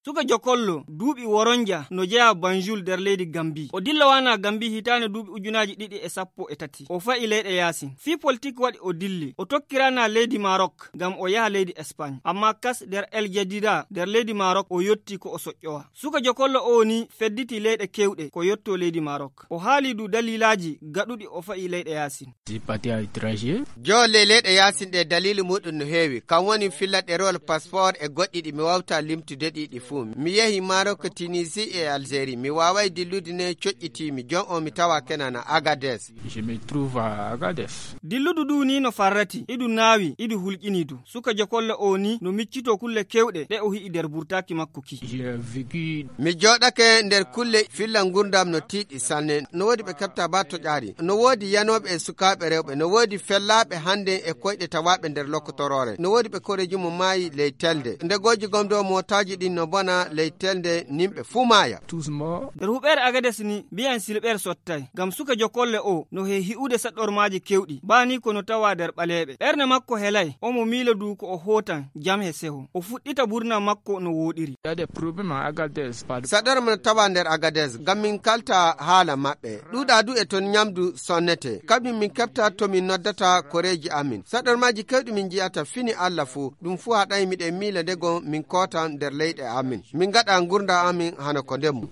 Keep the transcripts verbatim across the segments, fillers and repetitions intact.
suka jokollo duuɓi woronja no jeya Banjul der leydi Gambi. O dilla wana Gambi hitane duuɓi ujunaji ɗiɗi e sappo e tati. O fa'i leyɗe Yasin. Fi politique waɗi o dilli. O tokkirana leydi Maroc gam o yaha leydi Espagne. Amma kas der El Jadida der leydi Maroc o yotti ko o soƴƴowa. Suka jokollo o ni fedditi leyɗe kewɗe ko yotto leydi Maroc. O haali du dalilaji gaɗuɗi o fa'i leyɗe Yasin. Jolle leyɗe Yasin ɗe dalilu muɗum no heewi. Kam woni filla ɗerewol passeport e goɗɗi ɗi mi wawta limtude ɗiɗi fuu. Mi yehi Maroc, Tunisie e Algérie. Mi wawai dillude ne coƴƴitimi. Jon o mi tawa kenana Agadez. Je me trouve à Agadez. Dilludu du ni no farrati, idu nawi, idu hulƴini du. Suka jokolle o ni no miccito kulle kewɗe ɗe o hi'i der burtaki makko ki. J'ai vécu. Mi joɗake nder kulle filla gurdam no tiiɗi sanne. No wodi ɓe kefta ba to ƴaari. No wodi yanoɓe e sukaɓe rewɓe. No wodi fellaɓe hande e koyɗe tawaɓe nder lokkotorore. No wodi ɓe koreji mo maayi ley telde. Ndegoji gomdo motaji ɗin no bona ley telde nimɓe fu maya. Tous morts. Der huɓere Agadez ni biyan silɓere sottay. Gam suka jokolle o no he hi'ude saɗɗormaji kewɗi. Bani ko no tawa der ɓaleɓe. Ɓerne makko helay. Omo miila du ko o hotan jam he seho. O fuɗɗita burna makko no woɗiri. Il y a des problèmes à Agadez. Saɗɗor mo tawa nder Agadez. Gam min kalta haala maɓɓe. Ɗuɗa du e ton nyamdu sonnete. Kabi min kefta to min noddata koreji amin. Saɗɗormaji kewɗi min jiyata fini Allah fu. Ɗum fu haɗay miɗe miila dego min kotan nder leyɗe amin. Min gaɗa gurda amin hana ko ndemmu.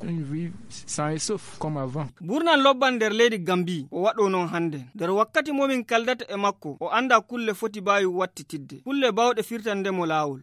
Burnan lobban nder leydi Gambi o waɗo non hande. Der wakkati momin kaldata e makko o anda kulle foti bawi wattitidde. Kulle bawɗe firtandemo lawol.